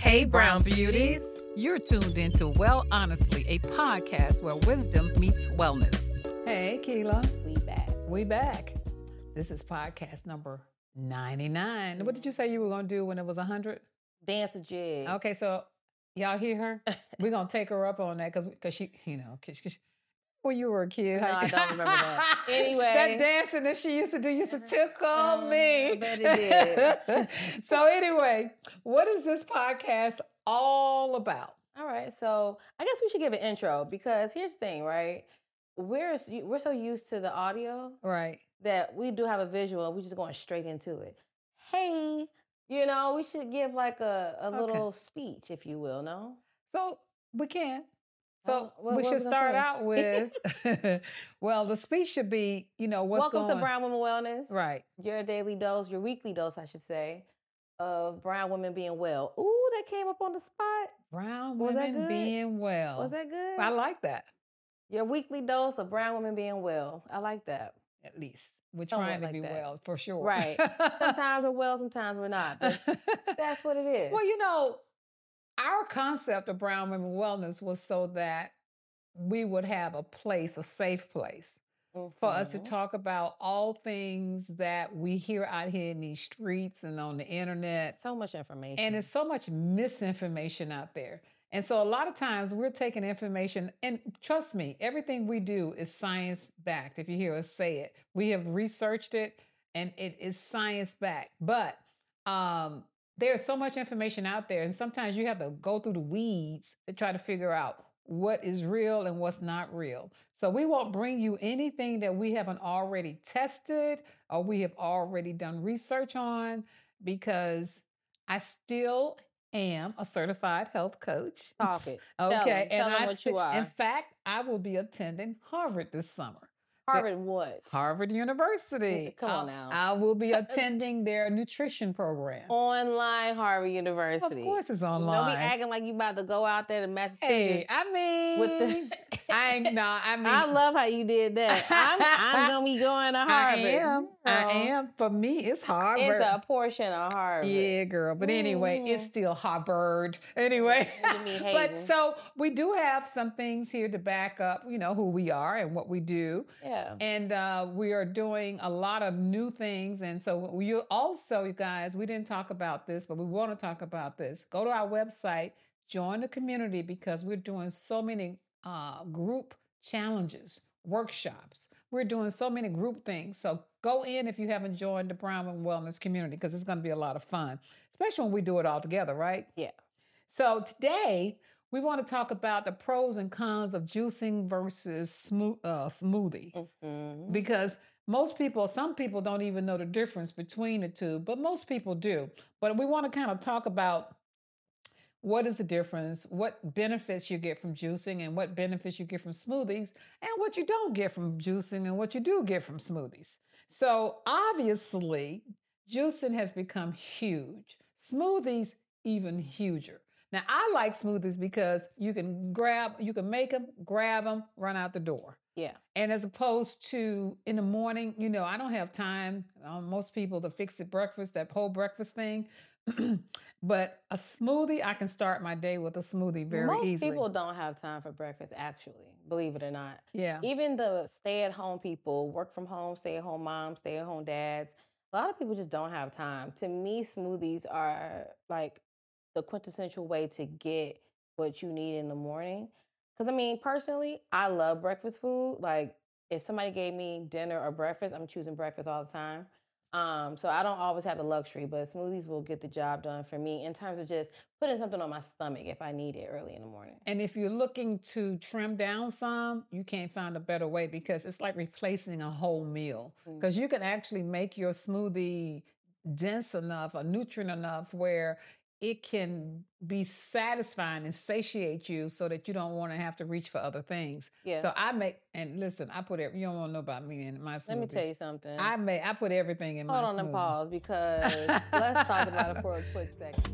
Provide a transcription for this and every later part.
Hey, Brown Beauties. You're tuned into Well Honestly, a podcast where wisdom meets wellness. Hey, Keela. We back. This is podcast number 99. What did you say you were going to do when it was 100? Dance a jig. Okay, so y'all hear her? We're going to take her up on that because she, when you were a kid. No, I don't remember that. Anyway. That dancing that she used to do used to tickle me. I bet it did. So anyway, what is this podcast all about? All right, so I guess we should give an intro because here's the thing, right? We're so used to the audio, right, that we do have a visual. We're just going straight into it. Hey, we should give like a little speech, if you will. No, so we can. So what we should was I start saying? out with, well, the speech should be, what's Welcome going to Brown Women Wellness. Right. Your daily dose, your weekly dose, I should say, of brown women being well. Ooh, that came up on the spot. Brown Was that women good? being well. Was that good? I like that. Your weekly dose of brown women being well. I like that. At least. We're Somewhat trying to like be that. well, for sure. Right. Sometimes we're well, sometimes we're not. But that's what it is. Well, our concept of Brown Women Wellness was so that we would have a safe place for us to talk about all things that we hear out here in these streets and on the internet. So much information. And there's so much misinformation out there. And so a lot of times we're taking information, and trust me, everything we do is science-backed. If you hear us say it, we have researched it, and it is science-backed. But there's so much information out there, and sometimes you have to go through the weeds to try to figure out what is real and what's not real. So we won't bring you anything that we haven't already tested or we have already done research on, because I still am a certified health coach. Talk it. Okay. Tell them what you are. In fact, I will be attending Harvard this summer. Harvard what? Harvard University. Come on now. I will be attending their nutrition program. Online Harvard University. Of course it's online. Don't be acting like you about to go out there to Massachusetts. Hey, I mean, I love how you did that. I'm going to be going to Harvard. I am. For me, it's Harvard. It's a portion of Harvard. Yeah, girl. But anyway, it's still Harvard. Anyway. But so we do have some things here to back up, who we are and what we do. Yeah. And we are doing a lot of new things. And so you also, you guys, we didn't talk about this, but we want to talk about this. Go to our website, join the community, because we're doing so many group challenges, workshops. We're doing so many group things. So go in if you haven't joined the Brown Women Wellness community, because it's going to be a lot of fun, especially when we do it all together, right? Yeah. So today, we want to talk about the pros and cons of juicing versus smoothies. Mm-hmm. Because some people don't even know the difference between the two, but most people do. But we want to kind of talk about what is the difference, what benefits you get from juicing, and what benefits you get from smoothies, and what you don't get from juicing and what you do get from smoothies. So obviously, juicing has become huge. Smoothies, even huger. Now, I like smoothies because you can make them, grab them, run out the door. Yeah. And as opposed to in the morning, I don't have time, most people, to fix the breakfast, that whole breakfast thing. But a smoothie, I can start my day with a smoothie very easily. Most people don't have time for breakfast, actually, believe it or not. Yeah. Even the stay-at-home people, work from home, stay-at-home moms, stay-at-home dads, a lot of people just don't have time. To me, smoothies are like the quintessential way to get what you need in the morning. Because, personally, I love breakfast food. Like, if somebody gave me dinner or breakfast, I'm choosing breakfast all the time. So I don't always have the luxury, but smoothies will get the job done for me in terms of just putting something on my stomach if I need it early in the morning. And if you're looking to trim down some, you can't find a better way, because it's like replacing a whole meal. Because you can actually make your smoothie dense enough or nutrient enough where it can be satisfying and satiate you so that you don't want to have to reach for other things. Yeah. So I put you don't want to know about me and my smoothies. Let me tell you something. I put everything in my smoothies. Hold on and pause, because let's talk about it for a quick second.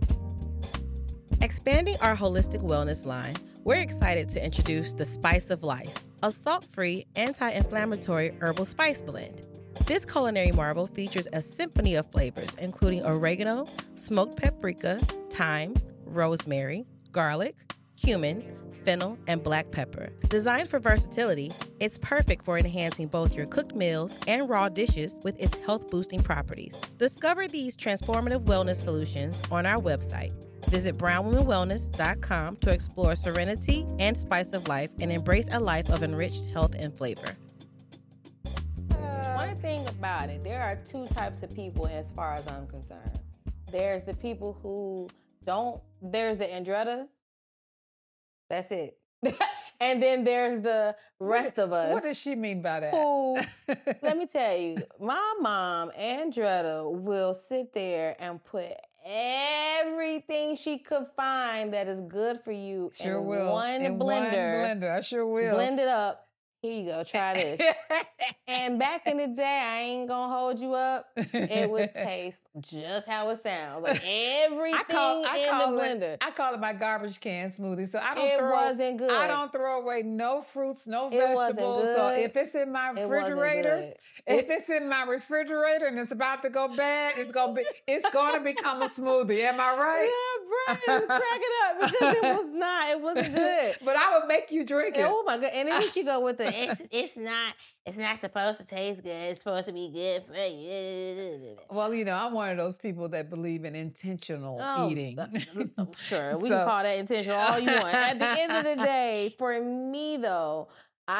Expanding our holistic wellness line, we're excited to introduce the Spice of Life, a salt-free, anti-inflammatory herbal spice blend. This culinary marvel features a symphony of flavors, including oregano, smoked paprika, thyme, rosemary, garlic, cumin, fennel, and black pepper. Designed for versatility, it's perfect for enhancing both your cooked meals and raw dishes with its health-boosting properties. Discover these transformative wellness solutions on our website. Visit brownwomanwellness.com to explore serenity and spice of life and embrace a life of enriched health and flavor. One thing about it, there are two types of people as far as I'm concerned. There's the people who there's the Andretta. That's it. And then there's the rest of us. What does she mean by that? Who, let me tell you, my mom, Andretta, will sit there and put everything she could find that is good for you in one blender. I sure will. Blend it up. Here you go, try this. And back in the day, I ain't gonna hold you up. It would taste just how it sounds. Like everything in the blender. I call it my garbage can smoothie. So it wasn't good. I don't throw away no fruits, no vegetables. So if it's in my refrigerator, and it's about to go bad, it's gonna become a smoothie. Am I right? Yeah, Brian was cracking up because it wasn't good. But I would make you drink it. Oh my God. And then she go with the it's not supposed to taste good. It's supposed to be good for you. Well, I'm one of those people that believe in intentional eating. Sure, we can call that intentional all you want. At the end of the day, for me though,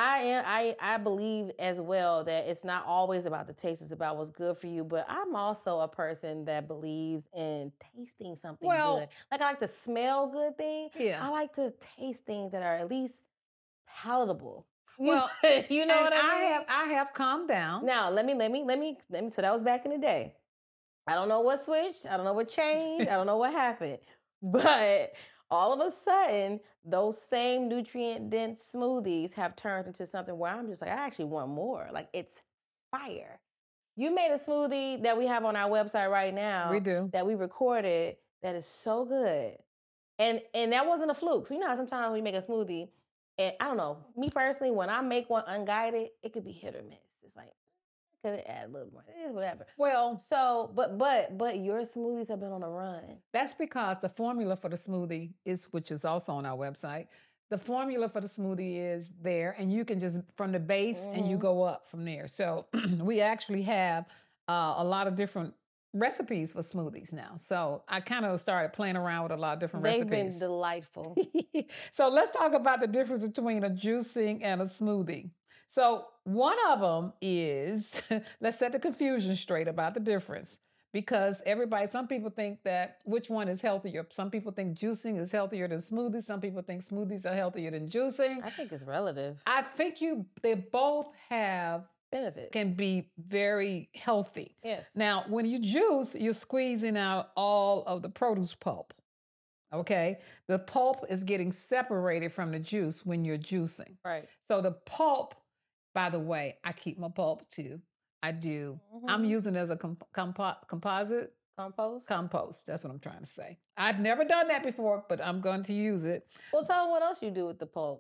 I believe as well that it's not always about the taste, it's about what's good for you. But I'm also a person that believes in tasting something good. Like I like to smell good things. Yeah. I like to taste things that are at least palatable. Well, you know what I mean? I have calmed down. Now, let me. So that was back in the day. I don't know what switched. I don't know what changed. I don't know what happened. But all of a sudden, those same nutrient-dense smoothies have turned into something where I'm just like, I actually want more. Like, it's fire. You made a smoothie that we have on our website right now. We do. That we recorded that is so good. And that wasn't a fluke. So you know how sometimes when you make a smoothie, and I don't know, me personally, when I make one unguided, it could be hit or miss. It's like, I could add a little more. It is whatever. Well, so, but your smoothies have been on a run. That's because the formula for the smoothie which is also on our website. The formula for the smoothie is there, and you can just from the base and you go up from there. So we actually have a lot of different recipes for smoothies now. So I kind of started playing around with a lot of different recipes. They've been delightful. So let's talk about the difference between a juicing and a smoothie. So one of them is, let's set the confusion straight about the difference. Because some people think that which one is healthier. Some people think juicing is healthier than smoothies. Some people think smoothies are healthier than juicing. I think it's relative. I think they both have benefits, can be very healthy. Yes. Now, when you juice, you're squeezing out all of the produce pulp. Okay? The pulp is getting separated from the juice when you're juicing. Right. So the pulp, by the way, I keep my pulp too. I do. Mm-hmm. I'm using it as a composite. Compost. That's what I'm trying to say. I've never done that before, but I'm going to use it. Well, tell them what else you do with the pulp.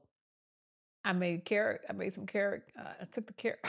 I made carrot. I made some carrot. I took the carrot.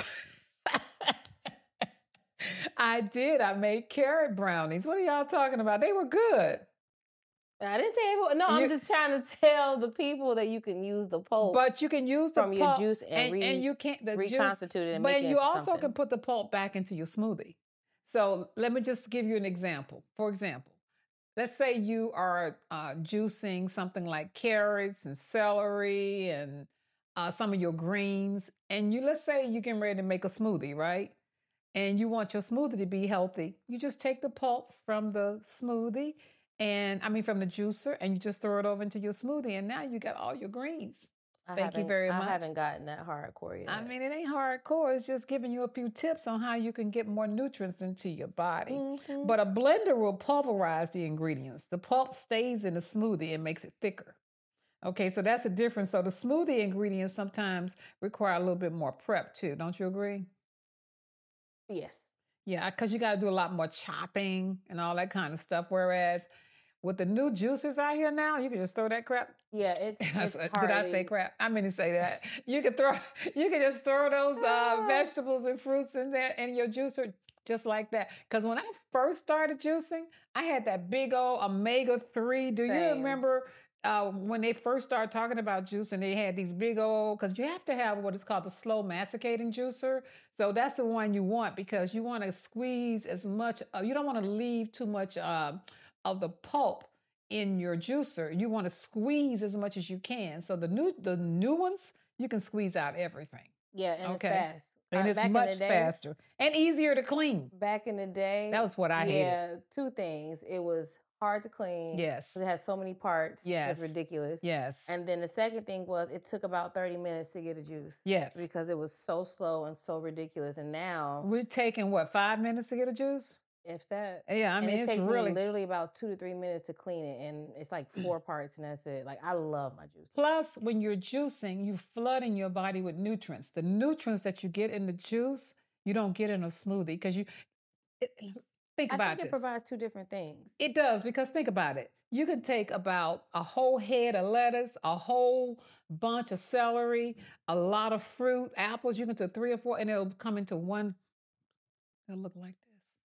I did. I made carrot brownies. What are y'all talking about? They were good. I didn't say everyone. No, I'm just trying to tell the people that you can use the pulp. But you can use the from pulp your juice and you can't reconstitute it and but make it you also something. can put the pulp back into your smoothie. So let me just give you an example. For example, let's say you are juicing something like carrots and celery and some of your greens, and let's say you're getting ready to make a smoothie, right? And you want your smoothie to be healthy. You just take the pulp from the smoothie, from the juicer, and you just throw it over into your smoothie, and now you got all your greens. Thank you very much. I haven't gotten that hardcore yet. It ain't hardcore. It's just giving you a few tips on how you can get more nutrients into your body. Mm-hmm. But a blender will pulverize the ingredients. The pulp stays in the smoothie and makes it thicker. Okay, so that's a difference. So the smoothie ingredients sometimes require a little bit more prep too. Don't you agree? Yes. Yeah, because you got to do a lot more chopping and all that kind of stuff. Whereas with the new juicers out here now, you can just throw that crap. Yeah, it's Did I say crap? I mean to say that. You can just throw those vegetables and fruits in there in your juicer. just like that. Because when I first started juicing, I had that big old omega-3. Do you Same. remember when they first started talking about juicing, they had these big old, because you have to have what is called the slow masticating juicer. So that's the one you want, because you want to squeeze as much, you don't want to leave too much of the pulp in your juicer. You want to squeeze as much as you can. So the new ones, you can squeeze out everything. Yeah, and it's Okay. fast. And it's back in much the day- faster and easier to clean. Back in the day, That was what I hated. Yeah, two things. It was hard to clean. Yes. It had so many parts. Yes. It's ridiculous. Yes. And then the second thing was it took about 30 minutes to get a juice. Yes. Because it was so slow and so ridiculous. And now, We're taking what, 5 minutes to get a juice? if that, Yeah, I and mean, it it's takes really. me literally about 2 to 3 minutes to clean it, and it's like 4 parts, and that's it. Like, I love my juice. Plus, when you're juicing, you're flooding your body with nutrients. The nutrients that you get in the juice, you don't get in a smoothie, because think about I think this. it provides two different things. It does, because think about it. You can take about a whole head of lettuce, a whole bunch of celery, a lot of fruit, apples. You can do 3 or 4, and it'll come into one. It'll look like this.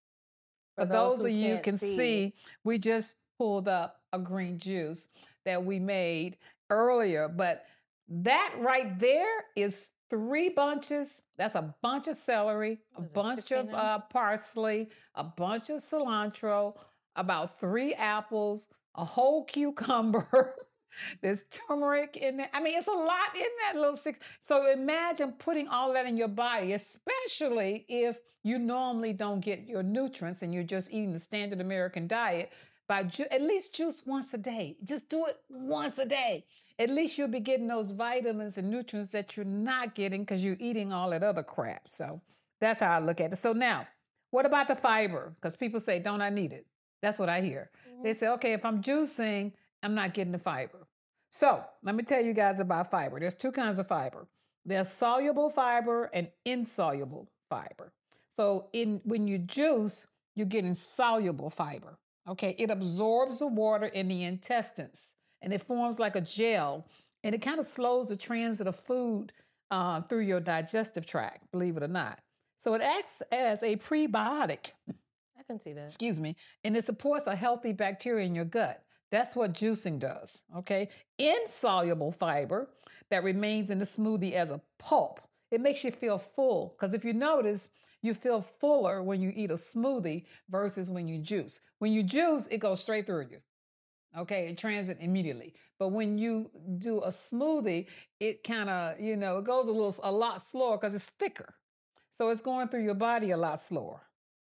For those who of you can't can see, we just pulled up a green juice that we made earlier. But that right there is 3 bunches. That's a bunch of celery, a What is it, bunch 16 of ounces? parsley, a bunch of cilantro, about 3 apples, a whole cucumber. There's turmeric in there. I mean, it's a lot in that little six. So imagine putting all that in your body, especially if you normally don't get your nutrients and you're just eating the standard American diet. By at least juice once a day. Just do it once a day. At least you'll be getting those vitamins and nutrients that you're not getting because you're eating all that other crap. So that's how I look at it. So now, what about the fiber? Because people say, don't I need it? That's what I hear. They say, okay, if I'm juicing, I'm not getting the fiber. So let me tell you guys about fiber. There's 2 kinds of fiber. There's soluble fiber and insoluble fiber. So when you juice, you're getting soluble fiber. Okay, it absorbs the water in the intestines and it forms like a gel, and it kind of slows the transit of food through your digestive tract, believe it or not. So it acts as a prebiotic. I can see that. Excuse me, and it supports a healthy bacteria in your gut. That's what juicing does, okay? Insoluble fiber that remains in the smoothie as a pulp. It makes you feel full, because if you notice, you feel fuller when you eat a smoothie versus when you juice. When you juice, it goes straight through you, okay? It transits immediately. But when you do a smoothie, it kind of, it goes a lot slower because it's thicker. So it's going through your body a lot slower.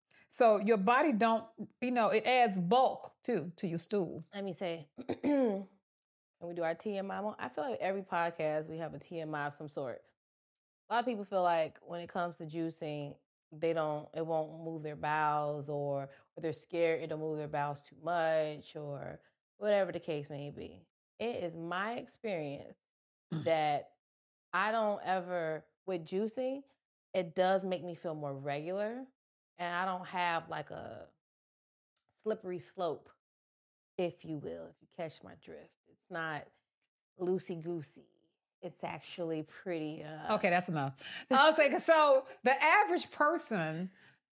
So your body don't, it adds bulk too to your stool. Let me say, when we do our TMI, I feel like every podcast we have a TMI of some sort. A lot of people feel like when it comes to juicing, it won't move their bowels, or they're scared it'll move their bowels too much, or whatever the case may be. It is my experience that I don't ever, with juicing, it does make me feel more regular. And I don't have like a slippery slope, if you will, if you catch my drift. It's not loosey-goosey. It's actually pretty... Okay, that's enough. I'll say, so the average person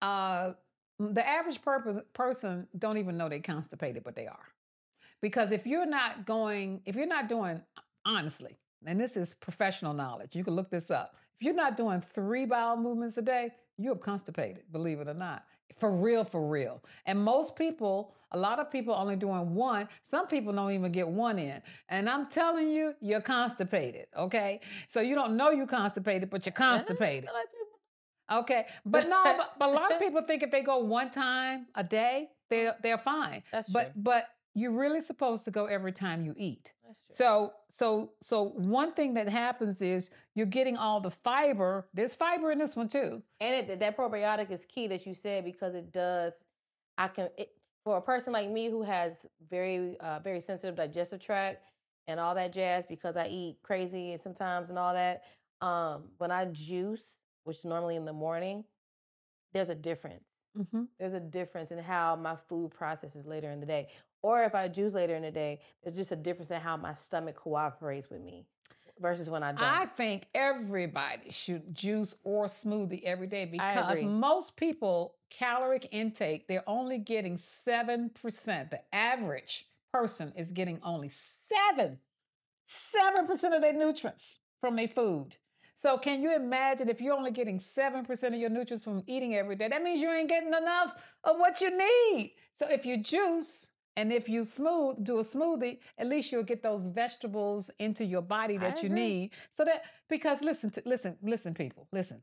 don't even know they're constipated, but they are. Because if you're not doing, honestly, and this is professional knowledge, you can look this up. If you're not doing 3 bowel movements a day, you're constipated, believe it or not. For real. And a lot of people only doing 1. Some people don't even get 1 in. And I'm telling you, you're constipated, okay? So you don't know you're constipated, but you're constipated. Okay, but but a lot of people think if they go 1 time a day, they're fine. That's true. But you're really supposed to go every time you eat. That's true. So one thing that happens is you're getting all the fiber. There's fiber in this one too. And that probiotic is key that you said, because it does. For a person like me who has very very sensitive digestive tract and all that jazz, because I eat crazy and sometimes and all that. When I juice, which is normally in the morning, there's a difference. Mm-hmm. There's a difference in how my food processes later in the day. Or if I juice later in the day, there's just a difference in how my stomach cooperates with me. versus when I don't. I think everybody should juice or smoothie every day because agree. most people caloric intake, they're only getting 7%. The average person is getting only 7% of their nutrients from their food. So can you imagine if you're only getting 7% of your nutrients from eating every day? That means you ain't getting enough of what you need. So if you juice and if you do a smoothie, at least you'll get those vegetables into your body that you need. So that, because listen, people, listen.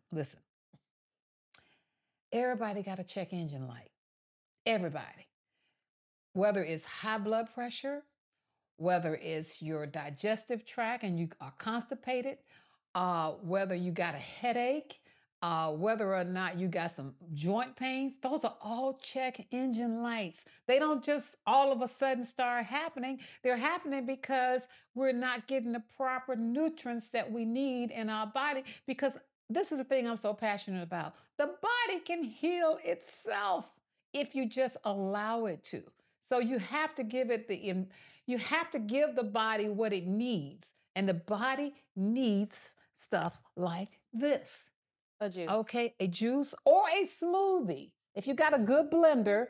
Everybody got a check engine light. Everybody. Whether it's high blood pressure, whether it's your digestive tract and you are constipated, whether you got a headache, whether or not you got some joint pains, those are all check engine lights. They don't just all of a sudden start happening. They're happening because we're not getting the proper nutrients that we need in our body. Because this is the thing I'm so passionate about. The body can heal itself if you just allow it to. So you have to give it you have to give the body what it needs. And the body needs stuff like this. A juice. Okay, a juice or a smoothie. If you got a good blender,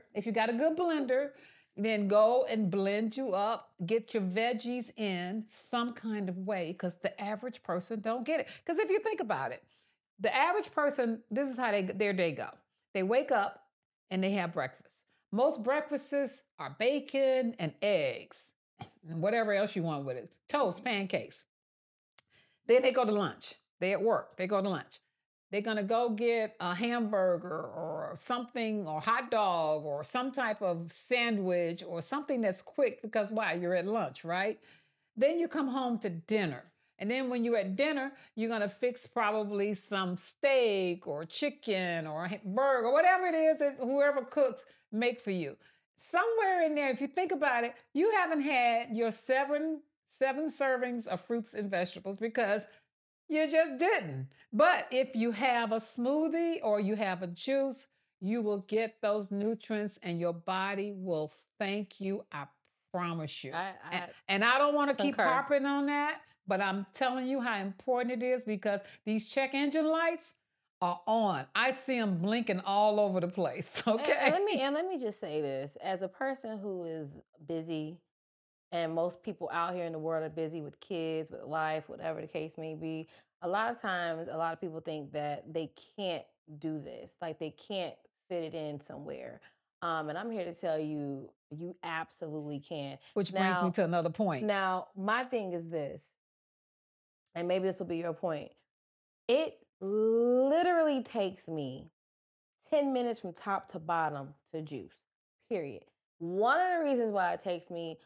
then go and blend you up, get your veggies in some kind of way, because the average person don't get it. Because if you think about it, the average person, this is how their day go. They wake up and they have breakfast. Most breakfasts are bacon and eggs and whatever else you want with it. Toast, pancakes. Then they go to lunch. They at work. They go to lunch. They're going to go get a hamburger or something, or hot dog or some type of sandwich or something that's quick because why? You're at lunch, right? Then you come home to dinner. And then when you're at dinner, you're going to fix probably some steak or chicken or a burger, whatever it is that whoever cooks make for you. Somewhere in there, if you think about it, you haven't had your seven servings of fruits and vegetables because you just didn't. But if you have a smoothie or you have a juice, you will get those nutrients and your body will thank you. I promise you. And I don't want to keep harping on that, but I'm telling you how important it is because these check engine lights are on. I see them blinking all over the place. Okay. And let me just say this. As a person who is busy, and most people out here in the world are busy with kids, with life, whatever the case may be, a lot of times, a lot of people think that they can't do this. Like they can't fit it in somewhere. And I'm here to tell you, you absolutely can. Which brings me to another point. Now, my thing is this, and maybe this will be your point. It literally takes me 10 minutes from top to bottom to juice, period. One of the reasons why it takes me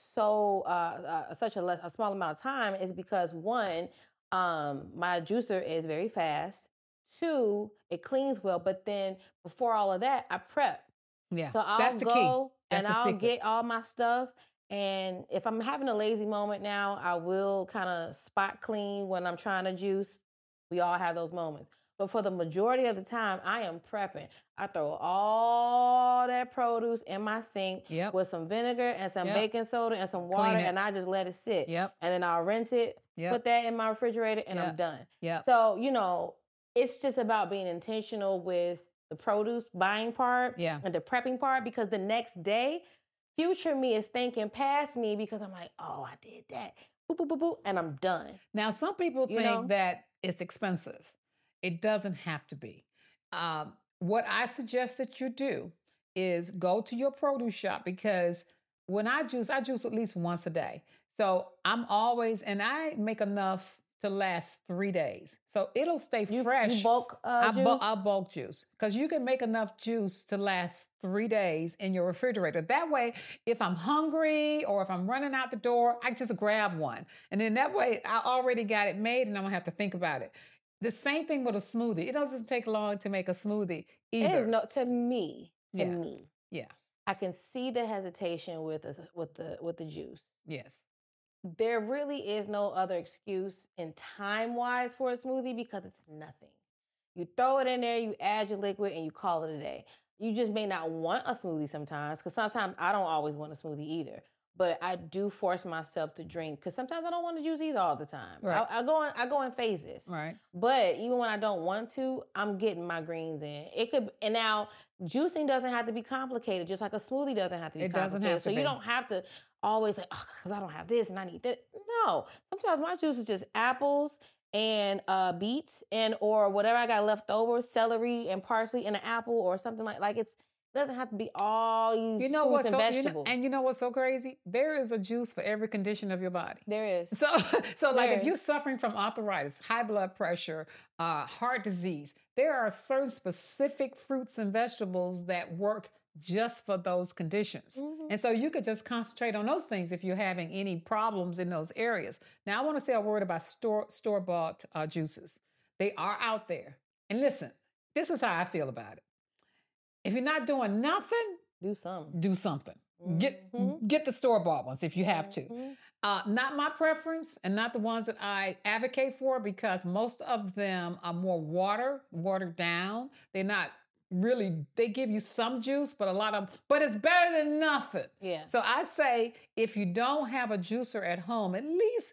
such a small amount of time is because one, my juicer is very fast. Two, it cleans well. But then before all of that, I prep. Yeah, so I'll go and I'll get all my stuff. And if I'm having a lazy moment now, I will kind of spot clean when I'm trying to juice. We all have those moments. But for the majority of the time, I am prepping. I throw all that produce in my sink with some vinegar and some baking soda and some water, and I just let it sit. And then I'll rinse it, put that in my refrigerator, and I'm done. So, you know, it's just about being intentional with the produce buying part and the prepping part, because the next day, future me is thinking past me because I'm like, oh, I did that. Boop, boop, boop, boop, and I'm done. Now, some people think that it's expensive. It doesn't have to be. What I suggest that you do is go to your produce shop, because when I juice at least once a day. So I'm always, and I make enough to last 3 days. So it'll stay fresh. You bulk juice? I bulk juice, because you can make enough juice to last 3 days in your refrigerator. That way, if I'm hungry or if I'm running out the door, I just grab one. And then that way I already got it made and I don't have to think about it. The same thing with a smoothie. It doesn't take long to make a smoothie either. To me. Yeah. I can see the hesitation with the juice. Yes. There really is no other excuse in time-wise for a smoothie because it's nothing. You throw it in there, you add your liquid, and you call it a day. You just may not want a smoothie sometimes, because sometimes I don't always want a smoothie either. but I do force myself to drink because sometimes I don't want to juice either all the time. Right. I go in phases. Right. But even when I don't want to, I'm getting my greens in. And now juicing doesn't have to be complicated, just like a smoothie doesn't have to be It complicated. doesn't have to so be. you don't have to always say, oh, because I don't have this and I need that. No. Sometimes my juice is just apples and beets and or whatever I got left over, celery and parsley and an apple or something like it doesn't have to be all these fruits and vegetables. You know what's so crazy? There is a juice for every condition of your body. There is. So like if you're suffering from arthritis, high blood pressure, heart disease, there are certain specific fruits and vegetables that work just for those conditions. Mhm. And so you could just concentrate on those things if you're having any problems in those areas. Now I want to say a word about store-bought juices. They are out there. And listen, this is how I feel about it. If you're not doing nothing, do something. Do something. Mhm. Get the store-bought ones if you have to. Mhm. Not my preference and not the ones that I advocate for because most of them are more watered down. They're not really, they give you some juice, but but it's better than nothing. Yeah. So I say if you don't have a juicer at home, at least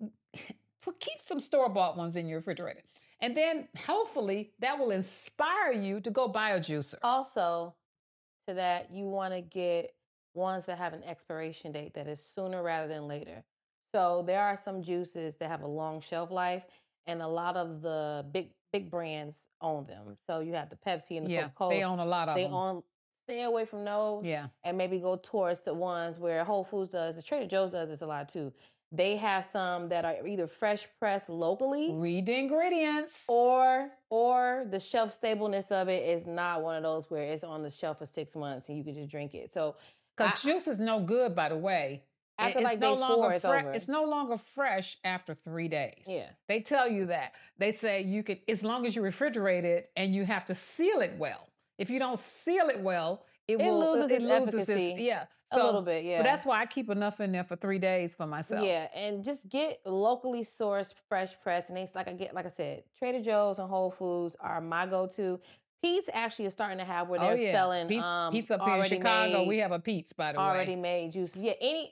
keep some store-bought ones in your refrigerator. And then hopefully that will inspire you to go buy a juicer. Also, to that, you want to get ones that have an expiration date that is sooner rather than later. So there are some juices that have a long shelf life, and a lot of the big brands own them. So you have the Pepsi and the Coca-Cola. They own a lot of them. Stay away from those. Yeah. And maybe go towards the ones where Whole Foods does. The Trader Joe's does this a lot too. They have some that are either fresh pressed locally. Read the ingredients. Or the shelf stableness of it is not one of those where it's on the shelf for 6 months and you can just drink it. So, because juice is no good, by the way. After like day 4, it's over. It's no longer fresh after 3 days. Yeah. They tell you that. They say you could, as long as you refrigerate it and you have to seal it well. If you don't seal it well, it loses its efficacy. A little bit, yeah. But that's why I keep enough in there for 3 days for myself. Yeah, and just get locally sourced, fresh pressed. And like I said, Trader Joe's and Whole Foods are my go-to. Pete's actually is starting to have where they're selling Pete's up here in Chicago. We have a Pete's, by the way. Already made juices. Yeah, any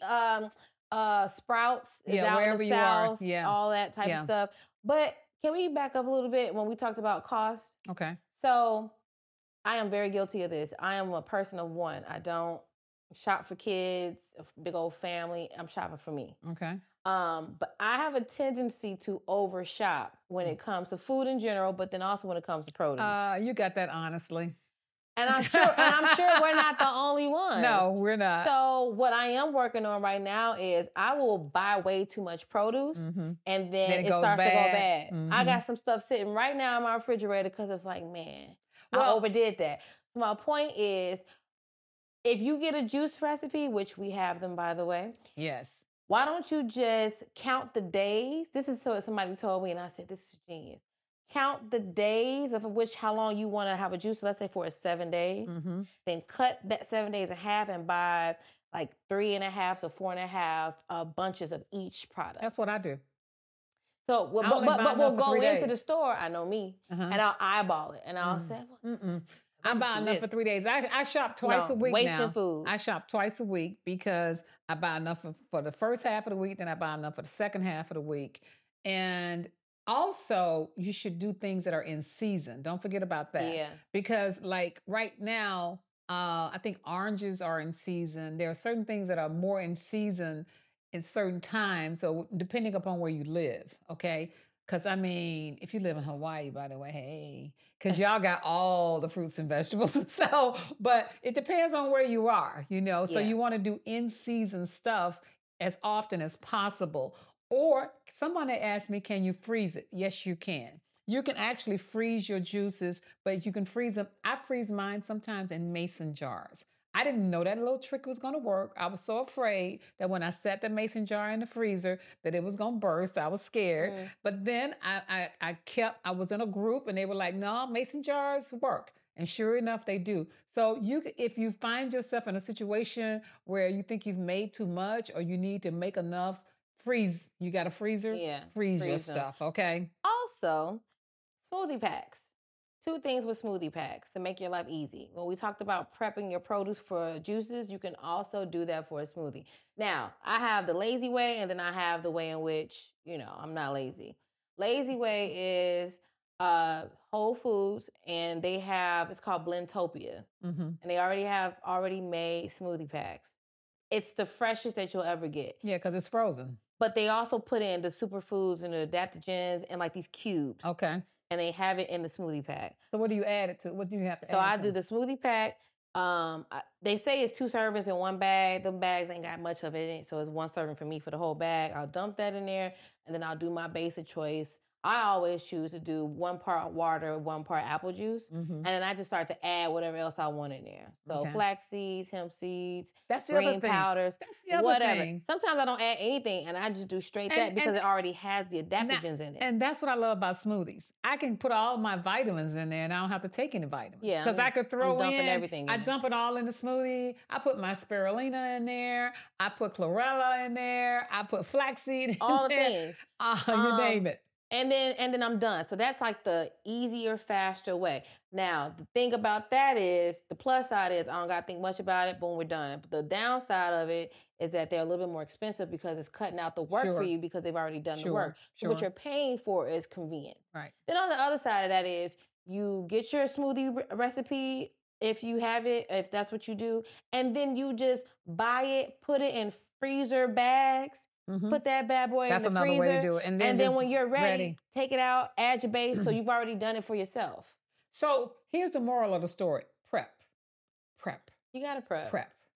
Sprouts is out wherever in the South, you are. all that type of stuff. But can we back up a little bit when we talked about cost? Okay. So I am very guilty of this. I am a person of one. I don't shop for kids, a big old family. I'm shopping for me. Okay. But I have a tendency to overshop when it comes to food in general, but then also when it comes to produce. You got that honestly. And I'm sure we're not the only ones. No, we're not. So what I am working on right now is I will buy way too much produce and then it starts to go bad. I got some stuff sitting right now in my refrigerator because it's like, man, I overdid that. So my point is, if you get a juice recipe, which we have them, by the way. Yes. Why don't you just count the days? This is what somebody told me, and I said, this is genius. Count the days of which how long you want to have a juice. So let's say for 7 days. Then cut that 7 days in half and buy like 3.5 to 4.5 bunches of each product. That's what I do. So, but we'll go into the store. I know me, and I'll eyeball it, and I'll say, I'm buying enough for 3 days. I shop twice a week now. Wasting food. I shop twice a week because I buy enough for the first half of the week, then I buy enough for the second half of the week. And also, you should do things that are in season. Don't forget about that. Yeah. Because like right now, I think oranges are in season. There are certain things that are more in season in certain times. So depending upon where you live, okay? Because, I mean, if you live in Hawaii, by the way, hey, because y'all got all the fruits and vegetables. So, but it depends on where you are, you know. So you want to do in-season stuff as often as possible. Or someone asked me, can you freeze it? Yes, you can. You can actually freeze your juices, but you can freeze them. I freeze mine sometimes in mason jars. I didn't know that little trick was going to work. I was so afraid that when I set the mason jar in the freezer that it was going to burst. I was scared. But then I was in a group and they were like, no, mason jars work. And sure enough, they do. So if you find yourself in a situation where you think you've made too much or you need to make enough, freeze. You got a freezer? Yeah. Freeze your stuff, okay? Also, smoothie packs. 2 things with smoothie packs to make your life easy. When we talked about prepping your produce for juices, you can also do that for a smoothie. Now, I have the lazy way, and then I have the way in which, I'm not lazy. Lazy way is Whole Foods, and they have, it's called Blendtopia. And they already made smoothie packs. It's the freshest that you'll ever get. Yeah, because it's frozen. But they also put in the superfoods and the adaptogens and like these cubes. Okay. And they have it in the smoothie pack. So what do you add it to? What do you have to add? So I do the smoothie pack. They say it's 2 servings in 1 bag. The bags ain't got much of it in it, so it's 1 serving for me for the whole bag. I'll dump that in there, and then I'll do my basic choice. I always choose to do 1 part water, 1 part apple juice, and then I just start to add whatever else I want in there. So flax seeds, hemp seeds, green powders, That's the other whatever. thing. Sometimes I don't add anything, and I just do straight that because it already has the adaptogens in it. And that's what I love about smoothies. I can put all my vitamins in there, and I don't have to take any vitamins. Yeah, because I could throw dumping everything. I dump it all in the smoothie. I put my spirulina in there. I put chlorella in there. I put flaxseed in all the there. things. You name it. And then I'm done. So that's like the easier, faster way. Now, the thing about that is, the plus side is I don't got to think much about it. Boom, we're done. But the downside of it is that they're a little bit more expensive because it's cutting out the work for you because they've already done the work. So what you're paying for is convenience. Right. Then on the other side of that is you get your smoothie recipe if you have it, if that's what you do. And then you just buy it, put it in freezer bags. Put that bad boy in the freezer. That's another way to do it. And then when you're ready, take it out, add your base, so you've already done it for yourself. So here's the moral of the story. Prep. You got to prep.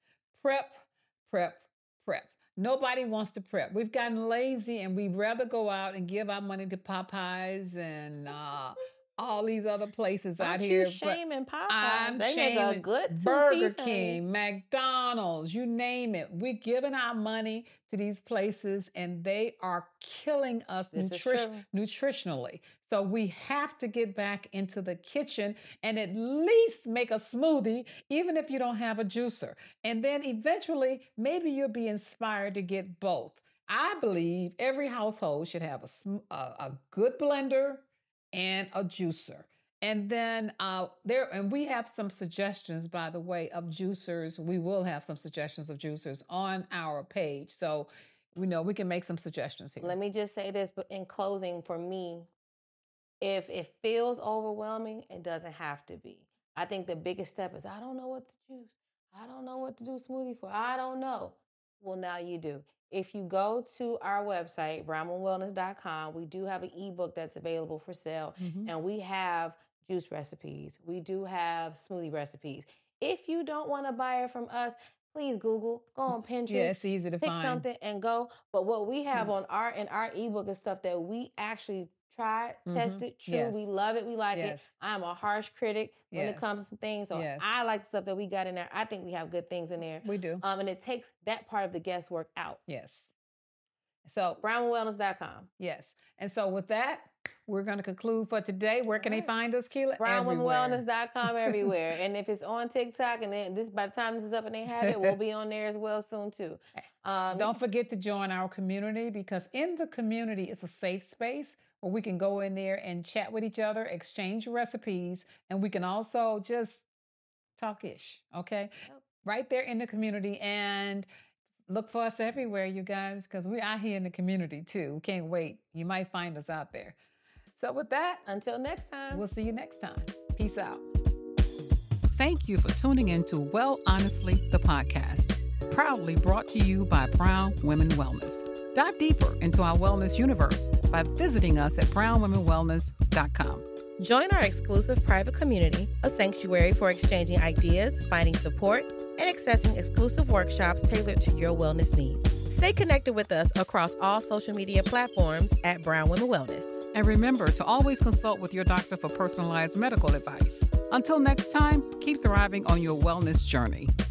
Prep. Nobody wants to prep. We've gotten lazy, and we'd rather go out and give our money to Popeyes and all these other places out here. You shaming Popeyes? I'm shaming Burger King, McDonald's, you name it. We're giving our money to these places, and they are killing us nutritionally. So we have to get back into the kitchen and at least make a smoothie, even if you don't have a juicer. And then eventually, maybe you'll be inspired to get both. I believe every household should have a good blender and a juicer. And then we have some suggestions, by the way, of juicers. We will have some suggestions of juicers on our page. So we can make some suggestions here. Let me just say this, but in closing, for me, if it feels overwhelming, it doesn't have to be. I think the biggest step is, I don't know what to juice. I don't know what to do smoothie for. I don't know. Well, now you do. If you go to our website, brownwomanwellness.com, we do have an ebook that's available for sale, and we have juice recipes. We do have smoothie recipes. If you don't want to buy it from us, please Google, go on Pinterest. Yeah, it's easy to pick find something and go. But what we have in our ebook is stuff that we actually tried, tested, true. Yes. We love it. We like it. I'm a harsh critic when it comes to some things. So I like the stuff that we got in there. I think we have good things in there. We do. And it takes that part of the guesswork out. Yes. So brownwomanwellness.com. Yes. And so with that, we're going to conclude for today. Where can they find us, Keila? brownwomanwellness.com everywhere. And if it's on TikTok, and then by the time this is up and they have it, we'll be on there as well soon too. Don't forget to join our community, because in the community, it's a safe space where we can go in there and chat with each other, exchange recipes, and we can also just talk-ish, okay? Yep. Right there in the community. And look for us everywhere, you guys, because we're out here in the community too. We can't wait. You might find us out there. So with that, until next time, we'll see you next time. Peace out. Thank you for tuning in to Well Honestly, the podcast, proudly brought to you by Brown Women Wellness. Dive deeper into our wellness universe by visiting us at brownwomenwellness.com. Join our exclusive private community, a sanctuary for exchanging ideas, finding support, and accessing exclusive workshops tailored to your wellness needs. Stay connected with us across all social media platforms at Brown Women Wellness. And remember to always consult with your doctor for personalized medical advice. Until next time, keep thriving on your wellness journey.